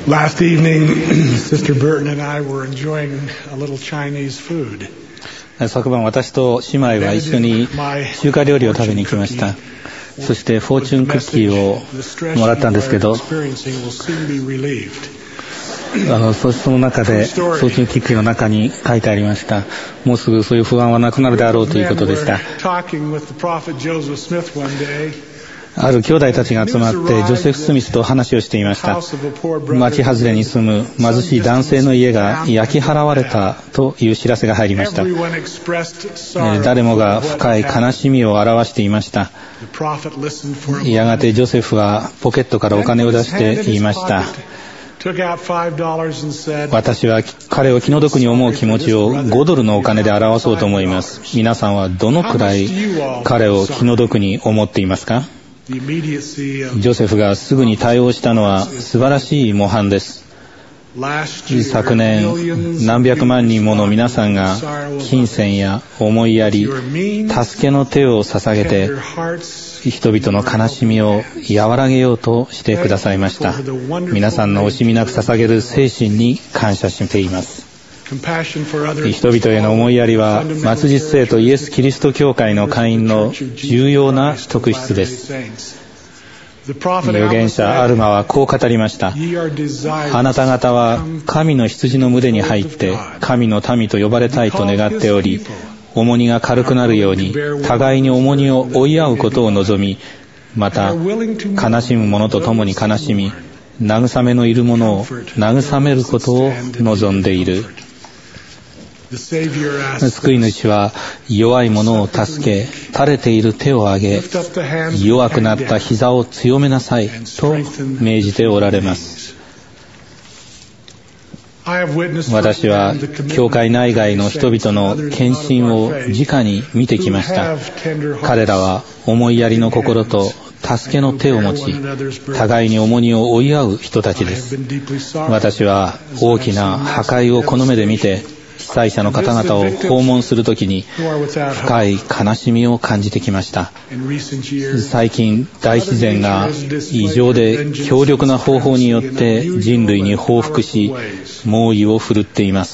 Last evening, Sister Burton and I were enjoying a little Chinese food. 昨晩私と姉妹は一緒に中華料理を食べに行きました。そしてフォーチュンクッキーをもらったんですけど、その中でフォーチュンクッキーの中に書いてありました。もうすぐそういう不安はなくなるであろうということでした。ある兄弟たちが集まってジョセフ・スミスと話をしていました。町外れに住む貧しい男性の家が焼き払われたという知らせが入りました。誰もが深い悲しみを表していました。やがてジョセフはポケットからお金を出して言いました。私は彼を気の毒に思う気持ちを5ドルのお金で表そうと思います。皆さんはどのくらい彼を気の毒に思っていますか？ジョセフがすぐに対応したのは素晴らしい模範です。昨年何百万人もの皆さんが金銭や思いやり、助けの手を捧げて人々の悲しみを和らげようとしてくださいました。皆さんの惜しみなく捧げる精神に感謝しています。人々への思いやりは末日聖とイエス・キリスト教会の会員の重要な特質です。預言者アルマはこう語りました。あなた方は神の羊の群れに入って神の民と呼ばれたいと願っており、重荷が軽くなるように互いに重荷を追い合うことを望み、また悲しむ者と共に悲しみ、慰めのいる者を慰めることを望んでいる。救い主は弱い者を助け、垂れている手を上げ、弱くなった膝を強めなさいと命じておられます。私は教会内外の人々の献身を直に見てきました。彼らは思いやりの心と助けの手を持ち、互いに重荷を追い合う人たちです。私は大きな破壊をこの目で見て、被災者の方々を訪問するときに深い悲しみを感じてきました。最近大自然が異常で強力な方法によって人類に報復し猛威を振るっています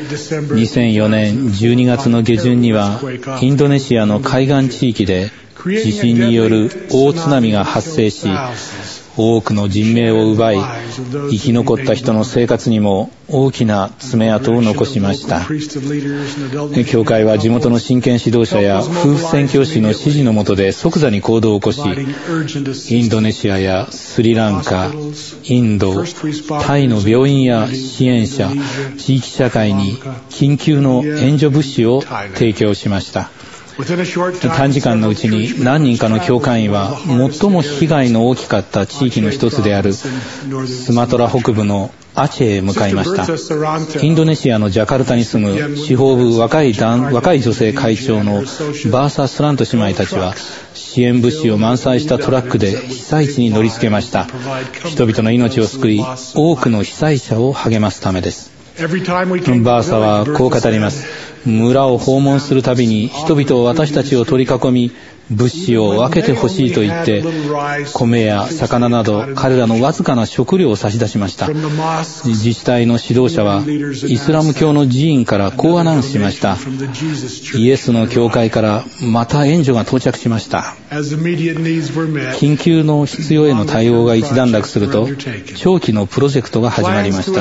。2004年12月の下旬にはインドネシアの海岸地域で地震による大津波が発生し、多くの人命を奪い、生き残った人の生活にも大きな爪痕を残しました。教会は地元の真剣指導者や夫婦宣教師の指示の下で即座に行動を起こし、インドネシアやスリランカ、インド、タイの病院や支援者、地域社会に緊急の援助物資を提供しました。短時間のうちに何人かの教会員は最も被害の大きかった地域の一つであるスマトラ北部のアチェへ向かいました。インドネシアのジャカルタに住む司法部若い女性会長のバーサ・スラント姉妹たちは支援物資を満載したトラックで被災地に乗り付けました。人々の命を救い、多くの被災者を励ますためです。バーサはこう語ります。村を訪問するたびに人々は私たちを取り囲み、物資を分けてほしいと言って、米や魚など彼らのわずかな食料を差し出しました。自治体の指導者はイスラム教の寺院からこうアナウンスしました。イエスの教会からまた援助が到着しました。緊急の必要への対応が一段落すると、長期のプロジェクトが始まりました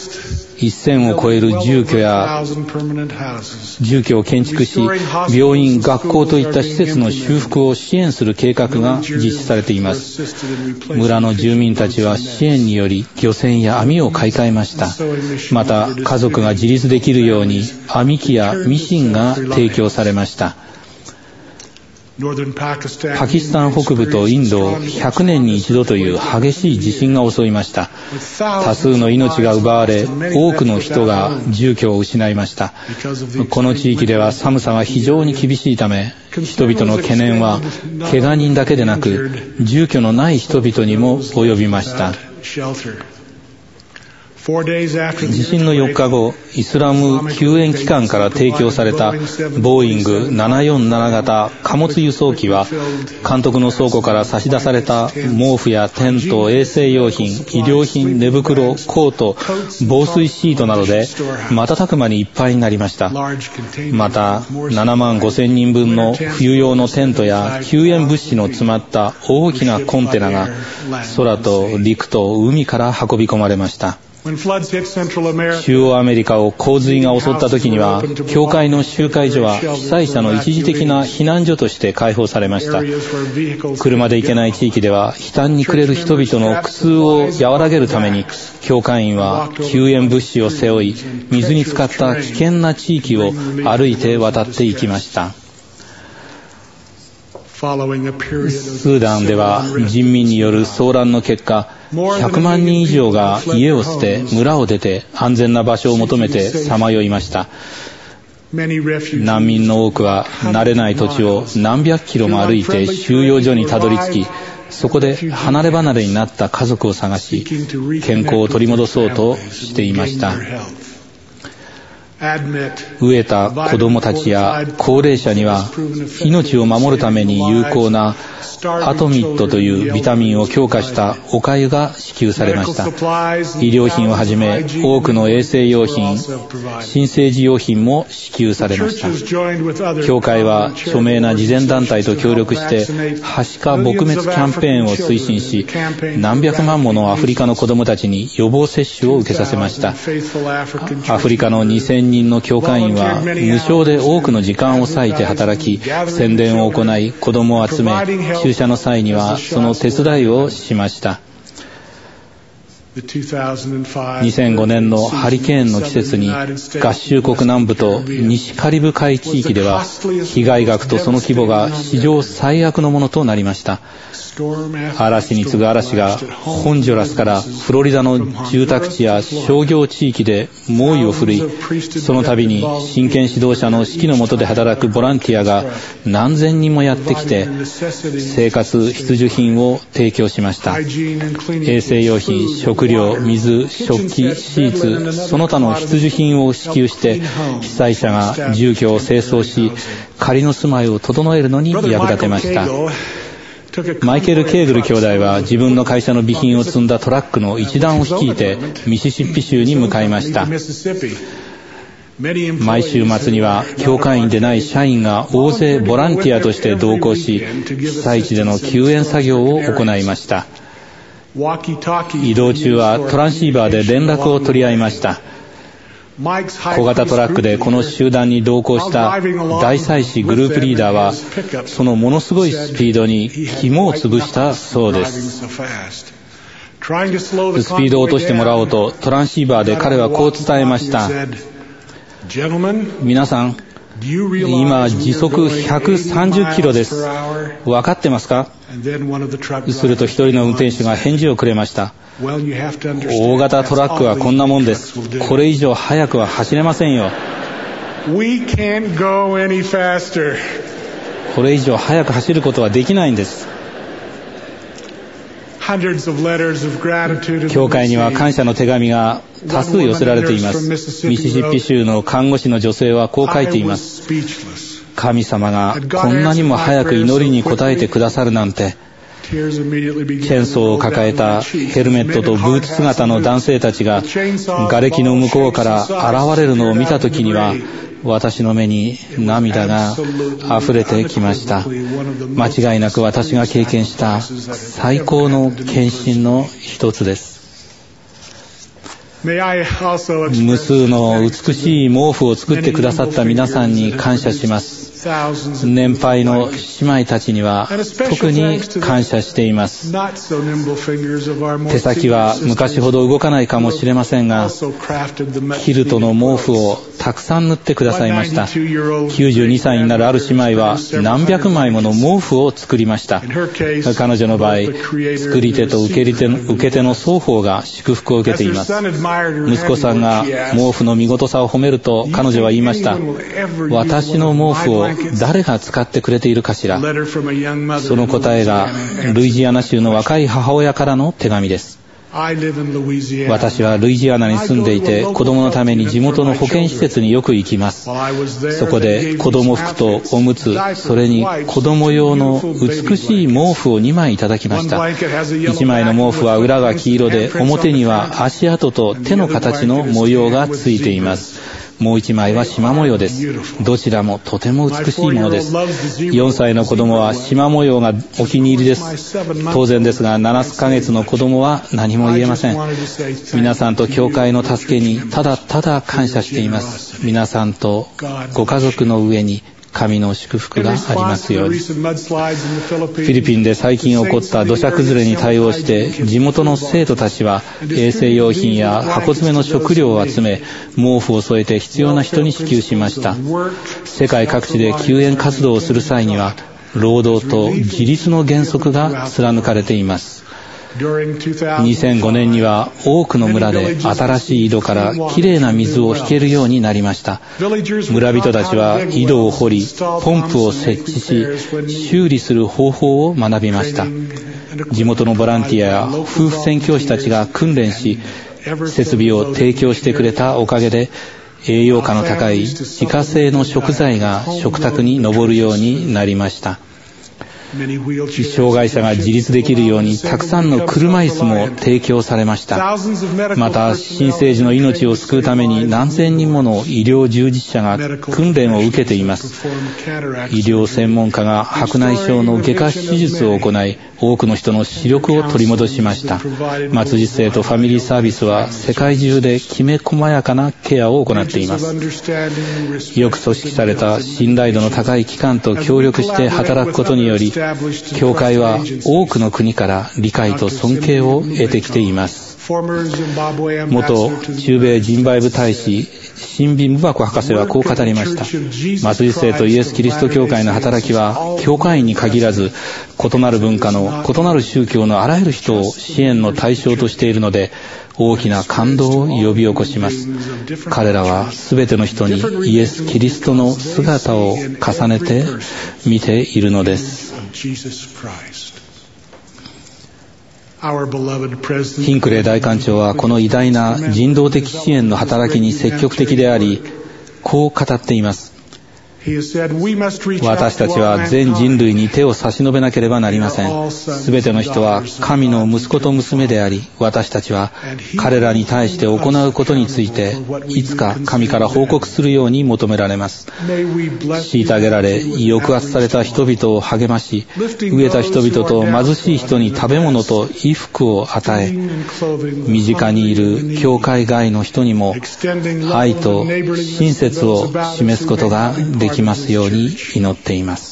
。1000を超える住居を建築し、病院、学校といった施設の修復を支援する計画が実施されています。村の住民たちは支援により漁船や網を買い替えました。また家族が自立できるように網機やミシンが提供されました。パキスタン北部とインドを100年に一度という激しい地震が襲いました。多数の命が奪われ、多くの人が住居を失いました。この地域では寒さが非常に厳しいため、人々の懸念は怪我人だけでなく住居のない人々にも及びました。 地震の4日後、イスラム救援機関から提供されたボーイング747型貨物輸送機は、監督の倉庫から差し出された毛布やテント、衛生用品、医療品、寝袋、コート、防水シートなどで瞬く間にいっぱいになりました。また、7万5千人分の冬用のテントや救援物資の詰まった大きなコンテナが空と陸と海から運び込まれました。中央アメリカを洪水が襲った時には、教会の集会所は被災者の一時的な避難所として開放されました。車で行けない地域では、悲嘆に暮れる人々の苦痛を和らげるために、教会員は救援物資を背負い、水に浸かった危険な地域を歩いて渡っていきました。スーダンでは人民による騒乱の結果、100万人以上が家を捨て村を出て安全な場所を求めてさまよいました。難民の多くは慣れない土地を何百キロも歩いて収容所にたどり着き、そこで離れ離れになった家族を探し、健康を取り戻そうとしていました。飢えた子どもたちや高齢者には、命を守るために有効なアトミットというビタミンを強化したお粥が支給されました。医療品をはじめ多くの衛生用品、新生児用品も支給されました。教会は著名な慈善団体と協力してはしか撲滅キャンペーンを推進し、何百万ものアフリカの子どもたちに予防接種を受けさせました。アフリカの2000人の教会員は無償で多くの時間を割いて働き、宣伝を行い、子どもを集め、注射の際にはその手伝いをしました。2005年のハリケーンの季節に合衆国南部と西カリブ海地域では、被害額とその規模が史上最悪のものとなりました。嵐に次ぐ嵐がホンジュラスからフロリダの住宅地や商業地域で猛威を振るい、その度に真剣指導者の指揮の下で働くボランティアが何千人もやってきて、生活必需品を提供しました。衛生用品、食料、水、食器、シーツ、その他の必需品を支給して、被災者が住居を清掃し、仮の住まいを整えるのに役立てました。マイケル・ケーグル兄弟は自分の会社の備品を積んだトラックの一団を率いてミシシッピ州に向かいました。毎週末には教会員でない社員が大勢ボランティアとして同行し、被災地での救援作業を行いました。移動中はトランシーバーで連絡を取り合いました。小型トラックでこの集団に同行した大祭司グループリーダーは、そのものすごいスピードに肝を潰したそうです。スピードを落としてもらおうとトランシーバーで彼はこう伝えました。皆さん、今時速130キロです。分かってますか？すると一人の運転手が返事をくれました。大型トラックはこんなもんです。これ以上速くは走れませんよ。これ以上速く走ることはできないんです。教会には感謝の手紙が多数寄せられています。ミシシッピ州の看護師の女性はこう書いています。神様がこんなにも早く祈りに応えてくださるなんて。チェーンソーを抱えたヘルメットとブーツ姿の男性たちが瓦礫の向こうから現れるのを見たときには、私の目に涙が溢れてきました。間違いなく私が経験した最高の献身の一つです。無数の美しい毛布を作ってくださった皆さんに感謝します。年配の姉妹たちには特に感謝しています。手先は昔ほど動かないかもしれませんが、キルトの毛布をたくさん縫ってくださいました。92歳になるある姉妹は何百枚もの毛布を作りました。彼女の場合、作り手と受け手の双方が祝福を受けています。息子さんが毛布の見事さを褒めると、彼女は言いました。私の毛布を誰が使ってくれているかしら。その答えがルイジアナ州の若い母親からの手紙です。 私はルイジアナに住んでいて、子供のために地元の保健施設によく行きます。そこで子供服とおむつ、それに子供用の美しい毛布を2枚いただきました。1枚の毛布は裏が黄色で、表には足跡と手の形の模様がついています。もう1枚は縞模様です。どちらもとても美しいものです。4歳の子供は縞模様がお気に入りです。当然ですが、7ヶ月の子供は何も言えません。皆さんと教会の助けにただただ感謝しています。皆さんとご家族の上に神の祝福がありますように。フィリピンで最近起こった土砂崩れに対応して、地元の生徒たちは衛生用品や箱詰めの食料を集め、毛布を添えて必要な人に支給しました。世界各地で救援活動をする際には、労働と自立の原則が貫かれています。2005年には多くの村で新しい井戸からきれいな水を引けるようになりました。村人たちは井戸を掘り、ポンプを設置し、修理する方法を学びました。地元のボランティアや夫婦宣教師たちが訓練し、設備を提供してくれたおかげで、栄養価の高い自家製の食材が食卓に上るようになりました。障害者が自立できるようにたくさんの車椅子も提供されました。また新生児の命を救うために何千人もの医療従事者が訓練を受けています。医療専門家が白内障の外科手術を行い、多くの人の視力を取り戻しました。末日生とファミリーサービスは世界中できめ細やかなケアを行っています。よく組織された信頼度の高い機関と協力して働くことにより、教会は多くの国から理解と尊敬を得てきています。元中米ジンバイブ大使シンビ・ムバコ博士はこう語りました。末日生とイエス・キリスト教会の働きは教会員に限らず、異なる文化の異なる宗教のあらゆる人を支援の対象としているので、大きな感動を呼び起こします。彼らはすべての人にイエス・キリストの姿を重ねて見ているのです。ヒンクレイ大官長はこの偉大な人道的支援の働きに積極的であり、こう語っています。私たちは全人類に手を差し伸べなければなりません。すべての人は神の息子と娘であり、私たちは彼らに対して行うことについていつか神から報告するように求められます。虐げられ抑圧された人々を励まし、飢えた人々と貧しい人に食べ物と衣服を与え、身近にいる教会外の人にも愛と親切を示すことができますように祈っています。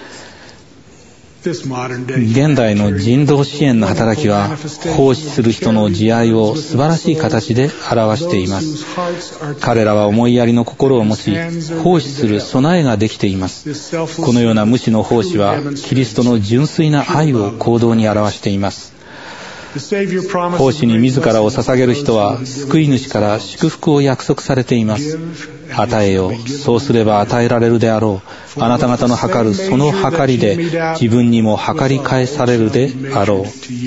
現代の人道支援の働きは、奉仕する人の慈愛を素晴らしい形で表しています。彼らは思いやりの心を持ち、奉仕する備えができています。このような無私の奉仕は、キリストの純粋な愛を行動に表しています。奉仕に自らを捧げる人は救い主から祝福を約束されています。与えよ、そうすれば与えられるであろう。あなた方の計るその計りで自分にも計り返されるであろう。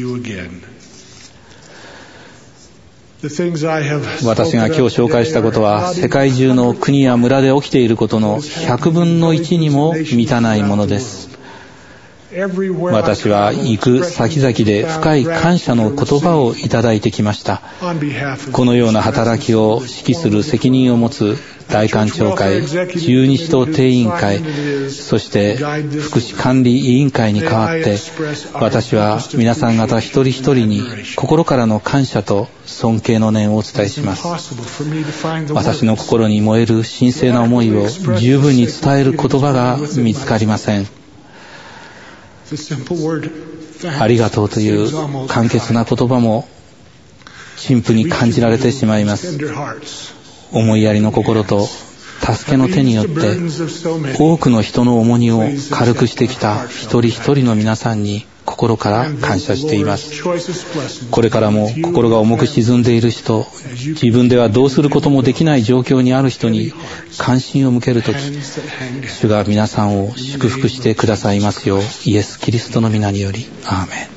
私が今日紹介したことは、世界中の国や村で起きていることの100分の1にも満たないものです。私は行く先々で深い感謝の言葉をいただいてきました。このような働きを指揮する責任を持つ大官庁会、十二使徒定員会、そして福祉管理委員会に代わって、私は皆さん方一人一人に心からの感謝と尊敬の念をお伝えします。私の心に燃える神聖な思いを十分に伝える言葉が見つかりません。ありがとうという簡潔な言葉も陳腐に感じられてしまいます。思いやりの心と助けの手によって多くの人の重荷を軽くしてきた一人一人の皆さんに心から感謝しています。これからも心が重く沈んでいる人、自分ではどうすることもできない状況にある人に関心を向けるとき、主が皆さんを祝福してくださいますよう、イエス・キリストの皆により、アーメン。